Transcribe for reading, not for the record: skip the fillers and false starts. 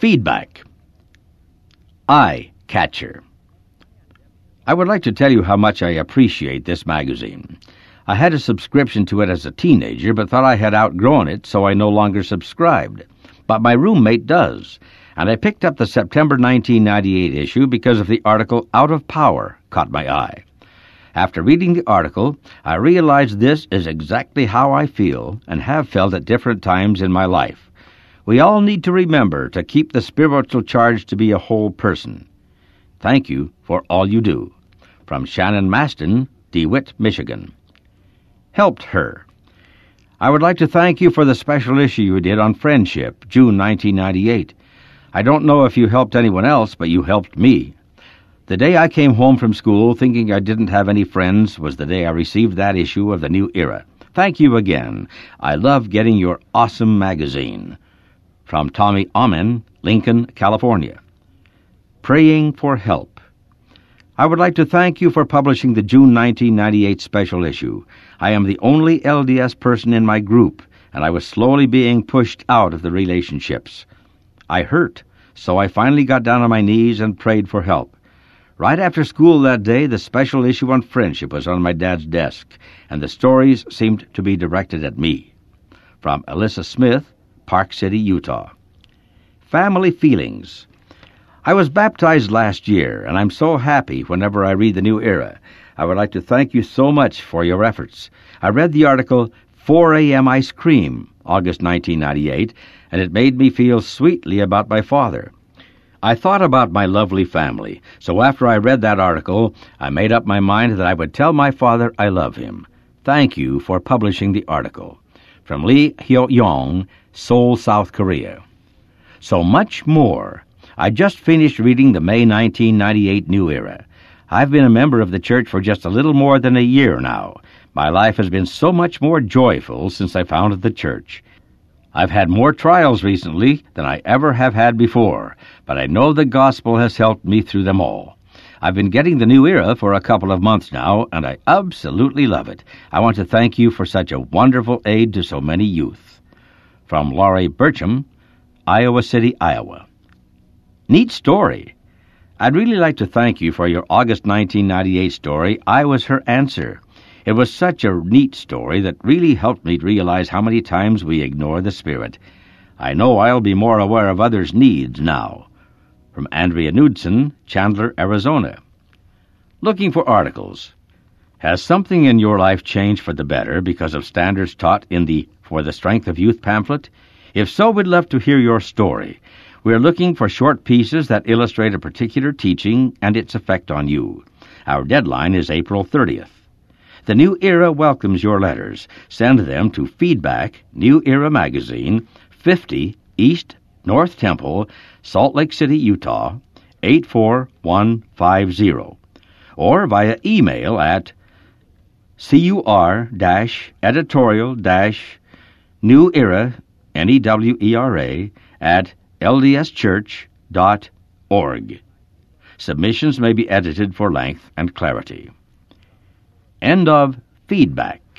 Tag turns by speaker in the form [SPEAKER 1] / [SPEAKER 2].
[SPEAKER 1] Feedback. Eye Catcher. I would like to tell you how much I appreciate this magazine. I had a subscription to it as a teenager, but thought I had outgrown it, so I no longer subscribed. But my roommate does, and I picked up the September 1998 issue because of the article Out of Power caught my eye. After reading the article, I realized this is exactly how I feel and have felt at different times in my life. We all need to remember to keep the spiritual charge to be a whole person. Thank you for all you do. From Shannon Maston, DeWitt, Michigan. Helped her. I would like to thank you for the special issue you did on friendship, June 1998. I don't know if you helped anyone else, but you helped me. The day I came home from school thinking I didn't have any friends was the day I received that issue of the New Era. Thank you again. I love getting your awesome magazine. From Tommy Amen, Lincoln, California. Praying for help. I would like to thank you for publishing the June 1998 special issue. I am the only LDS person in my group, and I was slowly being pushed out of the relationships. I hurt, so I finally got down on my knees and prayed for help. Right after school that day, the special issue on friendship was on my dad's desk, and the stories seemed to be directed at me. From Alyssa Smith, Park City, Utah. Family feelings. I was baptized last year, and I'm so happy whenever I read the New Era. I would like to thank you so much for your efforts. I read the article 4 a.m. Ice Cream, August 1998, and it made me feel sweetly about my father. I thought about my lovely family, so after I read that article, I made up my mind that I would tell my father I love him. Thank you for publishing the article. From Lee Hyo-yong, Seoul, South Korea. So much more. I just finished reading the May 1998 New Era. I've been a member of the church for just a little more than a year now. My life has been so much more joyful since I founded the church. I've had more trials recently than I ever have had before, but I know the gospel has helped me through them all. I've been getting the New Era for a couple of months now, and I absolutely love it. I want to thank you for such a wonderful aid to so many youth. From Laurie Burcham, Iowa City, Iowa. Neat story. I'd really like to thank you for your August 1998 story, I Was Her Answer. It was such a neat story that really helped me realize how many times we ignore the Spirit. I know I'll be more aware of others' needs now. From Andrea Knudsen, Chandler, Arizona. Looking for articles. Has something in your life changed for the better because of standards taught in the For the Strength of Youth pamphlet? If so, we'd love to hear your story. We're looking for short pieces that illustrate a particular teaching and its effect on you. Our deadline is April 30th. The New Era welcomes your letters. Send them to Feedback, New Era Magazine, 50 East North Temple, Salt Lake City, Utah, 84150. Or via email at cur-editorial-newera, NEWERA, at ldschurch.org. Submissions may be edited for length and clarity. End of Feedback.